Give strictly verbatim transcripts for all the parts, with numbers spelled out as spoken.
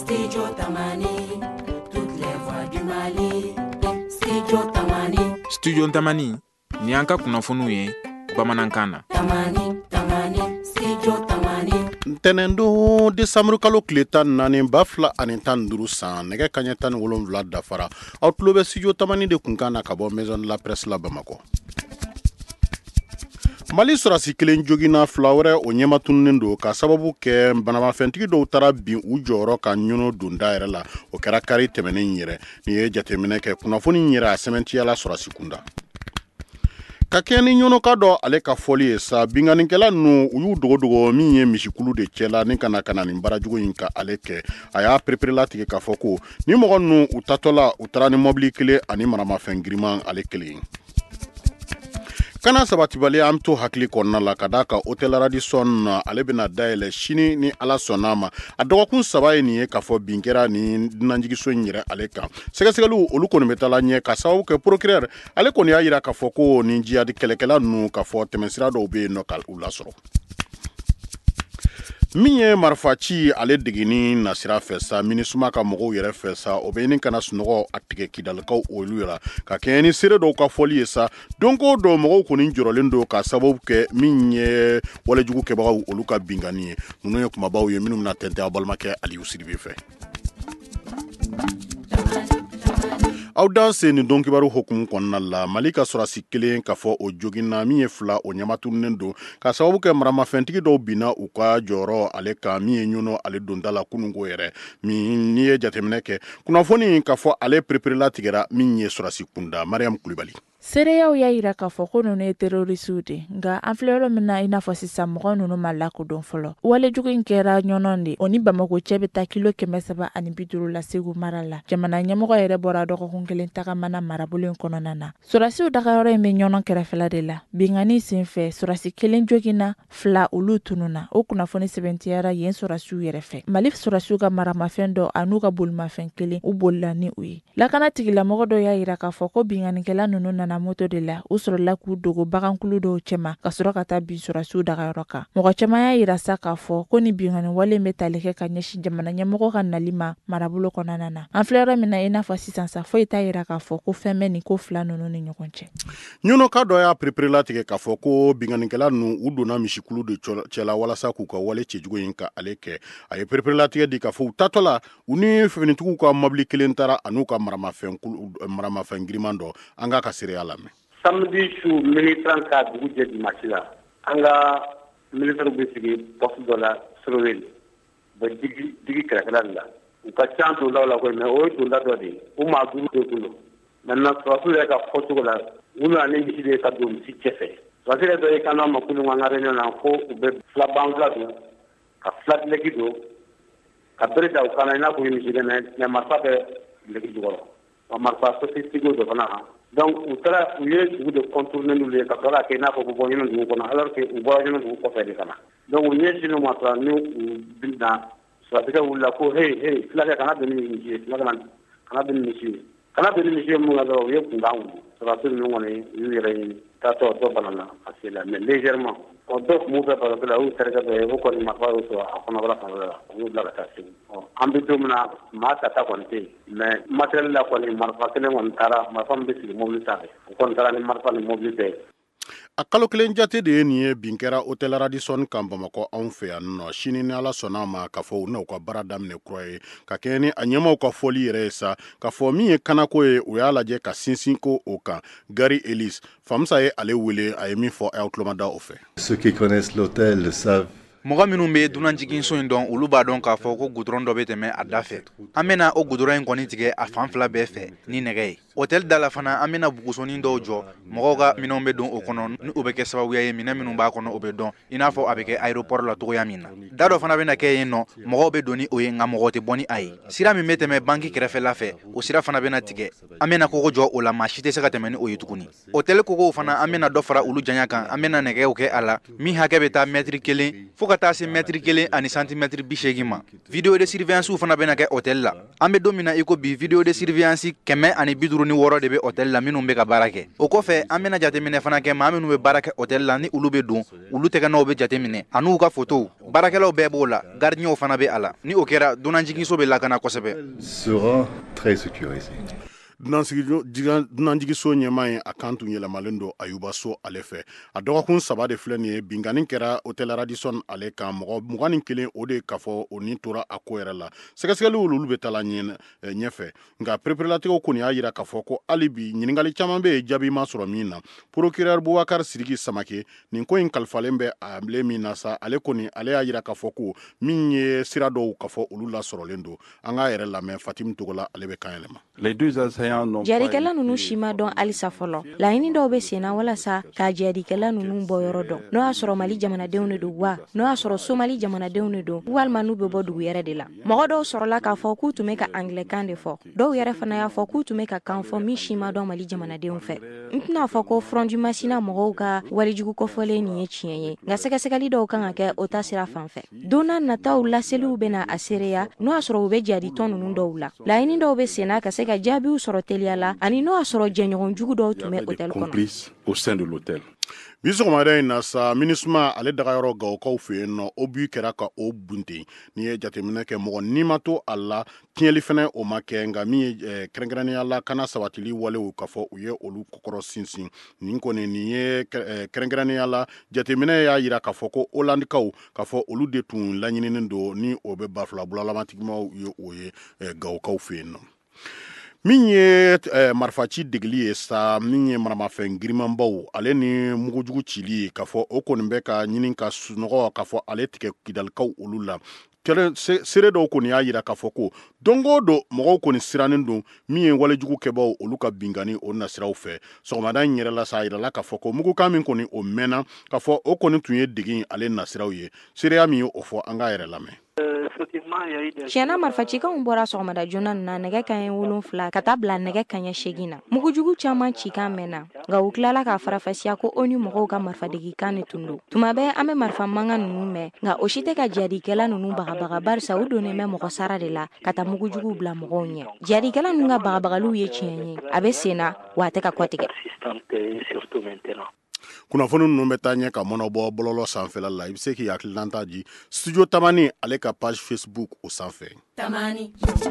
Studio Tamani, toutes les voix du Mali. Studio Tamani. Studio Tamani, ni anka kunafunu ye, bamanankan na. Tamani, Tamani, Studio Tamani. Tenendo décembre kalo tile tan naani ba fila ani tan duuru san nɛgɛ kaɲɛ tan ni wolonwula dafara aw tulo bɛ Studio Tamani de kun kan na ka bɔ Maison de la Presse la Bamako. Mali sɔrɔsi kelen jogina fila wɛrɛ o ɲɛmatunnen don ka sababu kɛ banamafɛntigi dɔw taara bin u jɔyɔrɔ ka ɲɔnɔ don da yɛrɛ la o kɛra kari tɛmɛnen yɛrɛ ni ye jateminɛ kɛ kunnafoni yɛrɛ a sɛmɛntiyala sɔrɔsi kunda. Ka kɛ ni ɲɔnɔka dɔ ale ka fɔli ye sa binganikɛla ninnu u y'u dogodogo min ye misikulu de cɛla ni kana kana nin barajugu in ka ale kɛ a y'a pereperela tigɛ k'a fɔ ko ni mɔgɔ ninnu u tatɔla u taara ni mɔbili kelen ani maramafɛn giriman ale kelen. Kana sabatibali an to hakili kɔnɔna la ka da ka Hôtel Radisson ale bɛna dayɛlɛ sini ni Ala sɔnna ma a dɔgɔkun saba ye nin ye k'a fɔ bin kɛra ni dunanjigiso in yɛrɛ ale kan sɛgɛsɛgɛliw olu kɔni bɛ taa la ɲɛ ka sababu kɛ procureur ale kɔni y'a yira k'a fɔ ko ni jihadi kɛlɛkɛla ninnu k'a fɔ tɛmɛsira dɔw bɛ yen nɔ ka u lasɔrɔ. Min ye marifa ci ale degini nasira fɛ sa minisuma ka mɔgɔw yɛrɛ fɛ sa o bɛ nin kana sunɔgɔ a tigɛ kidalikaw olu yɛrɛ ka kɛ ni seere dɔw ka fɔli ye sa don ko dɔ mɔgɔw kɔni jɔrɔlen don ka sababu kɛ min ye walejugu kɛbagaw olu ka bingani ye ninnu ye kumabaw ye minnu bɛna tɛntɛn aw balimakɛ Aliyu Sidibe fɛ. Aw dan se nin don kibaru hokumu kɔnɔna la Mali ka sɔrɔsi kelen k'a fɔ o joginna min ye fila o ɲamatunnen don ka sababu kɛ maramafɛntigi dɔw binna u ka jɔyɔrɔ ale kan min ye ɲɔnɔ ale donda la kununko yɛrɛ min n'i ye jateminɛ kɛ kunnafoni k'a fɔ ale pereperela tigɛra min ye sɔrɔsi kunda Mariam Kulibali. Seereyaw y'a yira k'a fɔ ko ninnu ye terorisiw de nka an filɛ yɔrɔ min na i n'a fɔ sisan mɔgɔ ninnu ma lakodɔn fɔlɔ walejugu in kɛra ɲɔnɔn de o ni Bamako cɛ bɛ taa kilo kɛmɛ saba ani bi duuru la Segu mara la jamana ɲɛmɔgɔ yɛrɛ bɔra dɔgɔkun kelen tagamana marabolo in kɔnɔna na sɔrɔsiw dagayɔrɔ in bɛ ɲɔnɔn kɛrɛfɛla de la bingani sen fɛ sɔrɔsi kelen joginna fila olu tununna o kunnafoni sɛbɛntiyara yen sɔrɔsiw yɛrɛ fɛ Mali sɔrɔsiw ka maramafɛn dɔ an'u ka bolimafɛn kelen u bolila ni u ye lakana tigilamɔgɔ dɔ y'a yira k'a fɔ ko binganikɛla ninnu nana moto de la u sɔrɔla k'u dogo bagankulu dɔw cɛma ka sɔrɔ ka taa bin sɔrɔsiw dagayɔrɔ kan mɔgɔ caman y'a yira sa k'a fɔ ko ni bingani wale bɛ tali kɛ ka ɲɛsin jamana ɲɛmɔgɔ ka nali ma marabolo kɔnɔna na an filɛ yɔrɔ min na i n'a fɔ sisan sa foyi t'a yira k'a fɔ ko fɛn bɛ nin ko fila ninnu ni ɲɔgɔn cɛ. Ɲɔnɔka dɔ y'a pereperela tigɛ k'a fɔ ko binganikɛla ninnu u donna misikulu de cɛla walasa k'u ka wale cɛjugu in ka ale kɛ a ye pereperela tigɛ di k'a fɔ u tatɔ la u ni finitigiw ka mobili kelen taara an'u ka maramafɛn maramafɛn giriman dɔ an k'a ka seereya lamɛn. Samedi su militant ka dugu jɛ dimanche la an ka militaire bɛ sigi poste dɔ la Sorowele ba digi digi kɛrɛfɛla de la u ka ca dondaw la koyi mais o ye donda dɔ de ye u maa duuru de tun don maintenant sɔrɔsiw yɛrɛ ka fɔcogo la u nana ni misi de ye ka don misi cɛ fɛ sɔrɔsi yɛrɛ dɔ ye kan ma kunun an ka réunion na ko u bɛ filaban fila don ka filadilɛki don ka bere da u kan na i n'a fɔ u ye misi dɛ mais marifa bɛ lɛki jukɔrɔ wa marifa sophistiqué dɔ fana donc u taara u ye dugu de contourner n'olu ye ka sɔrɔ k'a kɛ i n'a fɔ u bɔ ɲɔgɔn dugu kɔnɔ alors que u bɔra ɲɔgɔn dugu kɔfɛ de ka na donc u ɲɛsinnen ma sɔrɔ ni u bina sɔrɔsikɛ wulila ko hey hey fulakɛ kana bɛn ni misi ye fulakɛ kana bɛn ni misi ye kana bɛn ni misi ye mun ka dɔrɔn u ye kunkan wuli sɔrɔsi ninnu kɔni u y'u yɛrɛ ɲini taatɔ dɔ banana a se la mais légèrement ɔ dɔ kun b'u fɛ baro la u terikɛ dɔ ye o kɔni marifa y'o sɔrɔ a kɔnɔbara fanfɛla la u y'u bila ka taa Segu an bɛ don min na maa tata kɔni tɛ yen mais matériel la kɔni marifa kelen kɔni taara marifa min bɛ sigi mobili sanfɛ o kɔni taara ni marifa ni mobili bɛɛ ye. A kalo kelen jate de ye nin ye bin kɛra Hôtel Radisson kan Bamako anw fɛ yan nɔ sini ni Ala sɔnna ma k'a fɔ u n'u ka baara daminɛ kura ye ka kɛ ni a ɲɛmaw ka fɔli yɛrɛ ye sa k'a fɔ min ye kanako ye u y'a lajɛ ka sinsin ko o kan Gary Ellis Famsa ye ale wele a ye min fɔ aw tulomada o fɛ. Ceux qui connaissent l'hôtel savent. Mɔgɔ minnu bɛ dunanjiginso in dɔn olu b'a dɔn k'a fɔ ko goudron dɔ bɛ tɛmɛ a da fɛ an bɛna o goudron in kɔni tigɛ a fan fila bɛɛ fɛ ni nɛgɛ ye hôtel da la fana an bɛna bugusonin dɔw jɔ mɔgɔw ka minɛnw bɛ don o kɔnɔ ni o bɛ kɛ sababuya ye minɛn minnu b'a kɔnɔ o bɛ dɔn i n'a fɔ a bɛ kɛ aéroport la cogoya min na da dɔ fana bɛna kɛ yen nɔ mɔgɔw bɛ don ni o ye nka mɔgɔ tɛ bɔ ni a ye sira min bɛ tɛmɛ banki kɛrɛfɛla fɛ o sira fana bɛna tigɛ an bɛna kogo jɔ o la maa si tɛ se ka tɛmɛ ni o ye tuguni hôtel kogow fana an bɛna dɔ fara olu janya kan an bɛna nɛgɛw kɛ a la min hakɛ bɛ taa mètre kelen fo ka taa se mètre kelen ani centimètre bi seegin ma vidéo de surveillance fana bɛna kɛ hôtel la an bɛ don min na i ko bi vidéo de surveillance kɛmɛ ani bi duuru duuru ni wɔɔrɔ de bɛ hôtel la minnu bɛ ka baara kɛ o kɔfɛ an bɛna jateminɛ fana kɛ maa minnu bɛ baara kɛ hôtel la ni olu bɛ don olu tɛgɛnɔw bɛ jateminɛ ani u ka photos baarakɛlaw bɛɛ b'o la gardien fana bɛ a la ni o kɛra dunanjiginso bɛ lakana kosɛbɛ sera très sécurisé. Dunanjigiso ɲɛmaa ye a kan tun yɛlɛmalen don Ayuba So ale fɛ a dɔgɔkun saba de filɛ nin ye binkanni kɛra hôtel Radisson ale kan mɔgɔ mugan ni kelen o de ka fɔ o ni tora a ko yɛrɛ la sɛgɛsɛgɛliw olu bɛ taala ɲɛfɛ nka pereperelatigɛw kɔni y'a yira k'a fɔ ko hali bi ɲininkali caman bɛ yen jaabi ma sɔrɔ min na procureur Boubacar Sidiki Samake nin ko in kalifalen bɛ ale min na sa ale kɔni ale y'a yira k'a fɔ ko min ye sira dɔw k'a fɔ olu lasɔrɔlen don an k'a yɛrɛ lamɛn Fatim Togola ale bɛ kan yɛlɛma. Jarikɛla nunu si ma dɔn halisa fɔlɔ laɲini dɔw bɛ senna walasa ka jarikɛla nunu bɔ yɔrɔ dɔn n'o y'a sɔrɔ Mali jamanadenw de don wa n'o y'a sɔrɔ Somali jamanadenw de don walima n'u bɛ bɔ dugu yɛrɛ de la mɔgɔ dɔw sɔrɔla k'a fɔ k'u tun bɛ ka anglais de fɔ dɔw yɛrɛ fana y'a fɔ k'u tun bɛ ka kan fɔ min si ma dɔn Mali jamanadenw fɛ n tɛna fɔ ko Front du Masina mɔgɔw ka walijugu kɔfɔlen nin ye tiɲɛ ye nka sɛgɛsɛgɛli dɔw kan ka kɛ o ta sira fan fɛ don n'a nataw laseliw bɛna a seereya n'o y'a sɔrɔ u bɛ jari tɔn nunu dɔw la laɲini dɔw bɛ senna ka se ka jaabiw sɔrɔ teliya la ani n'o y'a sɔrɔ jɛɲɔgɔn jugu dɔw tun bɛ hôtel kɔnɔ au sein de l'hôtel. Bi sɔgɔmada in na sa MINUSMA ale dagayɔrɔ Gawokaw fɛ yen nɔ o bi kɛra ka o bunte ni ye jateminɛ kɛ mɔgɔ ni ma to a la tiɲɛli fɛnɛ o ma kɛ nka min ye kɛrɛnkɛrɛnnenya la kana sabatili walew ka fɔ u ye olu kɔkɔrɔ sinsin nin kɔni nin ye kɛrɛnkɛrɛnnenya la jateminɛ y'a yira k'a fɔ ko Holandikaw k'a fɔ olu de tun laɲininen don ni o bɛ bafula bulalamatigimaw ye o ye Gawokaw fɛ yen nɔ. Min ye marifaci degeli ye sa min ye maramafɛn girimanbaw ale ni mugujugu cili k'a fɔ o kɔni bɛ ka ɲini ka sunɔgɔ k'a fɔ ale tigɛ kidalikaw olu la seere dɔw kɔni y'a yira k'a fɔ ko dongo don mɔgɔw kɔni sirannen don min ye walejugu kɛbaw olu ka binkani o nasiraw fɛ sɔgɔmada in yɛrɛ la sa a yirala k'a fɔ ko mugukan min kɔni o mɛnna k'a fɔ o kɔni tun ye degin ale nasiraw ye seereya min ye o fɔ an k'a yɛrɛ lamɛn. Tiɲɛna marifacikanw bɔra sɔgɔmada joona na nɛgɛ kanɲɛ wolonwula ka taa bila nɛgɛ kanɲɛ segin na mugujugu caman cikan mɛnna nka u tilala k'a farafasiya ko o ni mɔgɔw ka marifadegikan ne tun don tuma bɛɛ an bɛ marifa mankan ninnu mɛn nka o si tɛ ka jarikɛla ninnu bagabaga barisa u donnen bɛ mɔgɔ sara de la ka taa mugujugu bila mɔgɔw ɲɛ jarikɛla ninnu ka bagabagaliw ye tiɲɛ ye a bɛ sen na wa a tɛ ka kɔtigɛ. Kunnafoni ninnu bɛ taa ɲɛ ka mɔnɔbɔ bɔlɔlɔ sanfɛla la i bɛ se k'i hakililanta di studio Tamani ale ka page Facebook o sanfɛ. Tamani.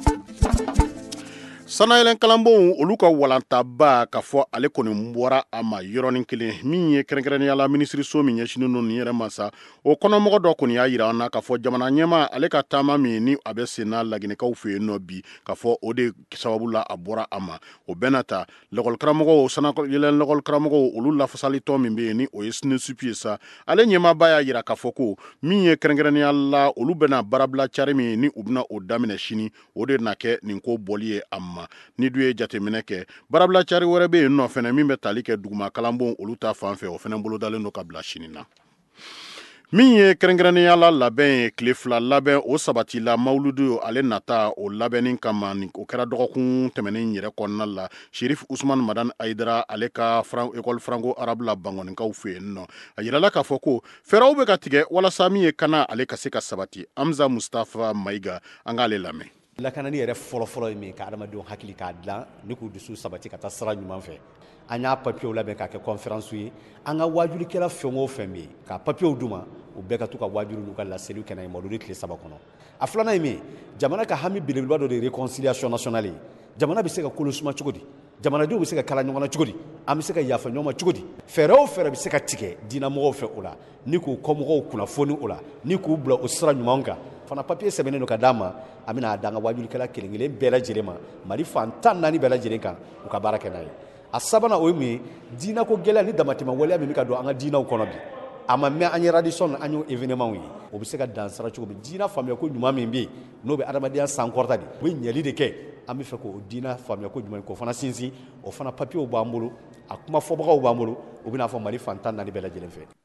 Sanayɛlɛn kalanbonw olu ka walantaba ka fɔ ale kɔni bɔra a ma yɔrɔnin kelen min ye kɛrɛnkɛrɛnnenya la minisiriso min ɲɛsinnen don nin yɛrɛ ma sa o kɔnɔmɔgɔ dɔ kɔni y'a yira an na k'a fɔ jamana ɲɛma ale ka taama min ni a bɛ sen na laginɛkaw fɛ yen nɔ bi k'a fɔ o de sababu la a bɔra a ma o bɛɛ na ta lɛkɔlikaramɔgɔw sanayɛlɛn lɛkɔlikaramɔgɔw olu lafasalitɔ min bɛ yen ni o ye SNESUP ye sa ale ɲɛmaaba y'a yira k'a fɔ ko min ye kɛrɛnkɛrɛnnenya la olu bɛna baarabila cari min ni u bɛna o daminɛ sini o de na kɛ nin ko bɔli ye a ma ni du ye jateminɛ kɛ baarabila cari wɛrɛ bɛ yen nɔ fɛnɛ min bɛ tali kɛ duguma kalanbon olu ta fan fɛ o fɛnɛ bolo dalen don ka bila sini na min ye kɛrɛnkɛrɛnnenya la labɛn ye tile fila labɛn o sabati la mawuludu ale nata o labɛnnin kama o kɛra dɔgɔkun tɛmɛnen yɛrɛ kɔnɔna la Sheriff Usman Madan Aidara ale ka école franco arabe la bangɔnikaw fɛ yen nɔ a yirala k'a fɔ ko fɛɛrɛw bɛ ka tigɛ walasa min ye kana ale ka se ka sabati Amza Mustafa Mayiga an k'ale lamɛn. Lakanani yɛrɛ fɔlɔfɔlɔ ye min ka adamadenw hakili k'a dilan ni k'u dusu sabati ka taa sira ɲuman fɛ an y'a papiyew labɛn k'a kɛ conférence ye an ka wajulikɛla fɛn o fɛn bɛ yen ka papiyew d'u ma u bɛɛ ka to ka wajulu n'u ka laseliw kɛ n'a ye mɔduli tile saba kɔnɔ a filanan ye min jamana ka hami belebeleba dɔ de ye réconciliation nationale ye jamana bɛ se ka kolo suma cogo di jamanadenw bɛ se ka kala ɲɔgɔn na cogo di an bɛ se ka yafa ɲɔgɔn ma cogo di fɛɛrɛ o fɛɛrɛ bɛ se ka tigɛ diinɛmɔgɔw fɛ o la ni k'u kɔmɔgɔw kunnafoni o la ni k'u bila o sira ɲumanw kan fana papiye sɛbɛnnen don ka d'a ma a bɛna a d'an ka wajulikɛla kelen kelen bɛɛ lajɛlen ma Mali fan tan naani bɛɛ lajɛlen kan u ka baara kɛ n'a ye a sabanan o ye mun ye diinako gɛlɛya ni damatɛmɛ waleya min bɛ ka don an ka diinaw kɔnɔ bi a ma mɛn an ye Radisson an y'o événement ye o bɛ se ka dansara cogo min diina faamuya ko ɲuman min bɛ yen n'o bɛ adamadenya sankɔrɔta de u bɛ ɲɛli de kɛ an bɛ fɛ k'o diina faamuya ko ɲuman k'o fana sinsin o fana papiyew b'an bolo a kuma fɔbagaw b'an bolo o bɛna fɔ Mali fan tan naani bɛɛ lajɛlen fɛ.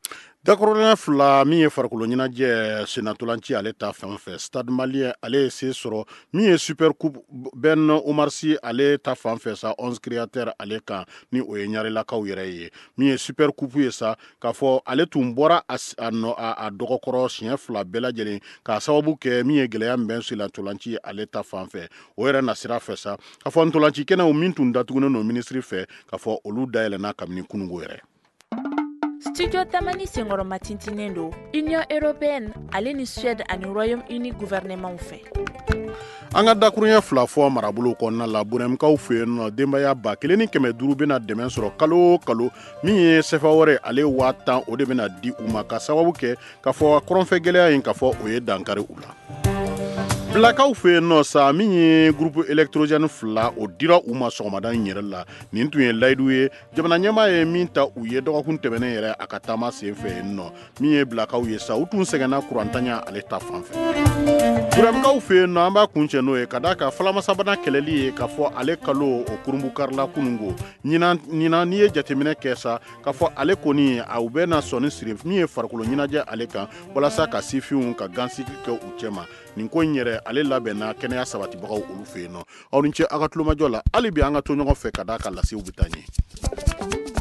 Dakurunya fila min ye farikolo ɲɛnajɛ senatolanci ale ta fɛn fɛ Stade Malien ale ye se sɔrɔ min ye Super Coupe Ben Omar Sy ale ta fan fɛ sa onze créateurs ale kan ni o ye ɲarelakaw yɛrɛ ye min ye Super Coupe ye sa k'a fɔ ale tun bɔra a, a, a, a dɔgɔkɔrɔ siɲɛ fila bɛɛ lajɛlen k'a sababu kɛ min ye gɛlɛya min bɛ senatolanci ale ta fan fɛ o yɛrɛ na sira fɛ sa k'a fɔ ntolanci kɛnɛw min tun datugunen don ministre fɛ k'a fɔ olu dayɛlɛnna kabini kunungo yɛrɛ. Studio Tamani Sengoro matintinen do Union Européenne ale ni Suède ani Royaume-Uni gouvernement fɛ. An ka dakurunya fila fɔ marabolo kɔnɔna la Buremkaw fɛ yen nɔ denbaya ba kelen ni kɛmɛ duuru bɛna dɛmɛ sɔrɔ kalo o kalo min ye sefa wɛrɛ ale waa tan o de bɛna di u ma ka sababu kɛ k'a fɔ kɔrɔnfɛ gɛlɛya in k'a fɔ o ye dankari u la. Bilakaw fɛ yen nɔ sa min ye groupe électrogène fila o dira u ma sɔgɔmada in yɛrɛ la nin tun ye layidu ye jamana ɲɛmaa ye min ta u ye dɔgɔkun tɛmɛnen yɛrɛ a ka taama sen fɛ yen nɔ min ye bilakaw ye sa u tun sɛgɛnna kurantanya ale ta fan fɛ. Buremkaw fɛ yen nɔ an b'a kun cɛ n'o ye ka d'a kan falamasabana kɛlɛli ye k'a fɔ ale kalo o kurunbu karila kunungo ɲinan ɲinan n'i ye jateminɛ kɛ sa k'a fɔ ale kɔni a u bɛ na sɔnni siri min ye farikolo ɲɛnajɛ ale kan walasa ka sifinw ka gansigi kɛ u cɛma nin ko in yɛrɛ ale labɛnna kɛnɛya sabatibagaw olu fɛ yen nɔ aw ni ce a ka tulomajɔ la hali bi an ka to ɲɔgɔn fɛ ka d'a kan lasew bɛ taa ɲɛ.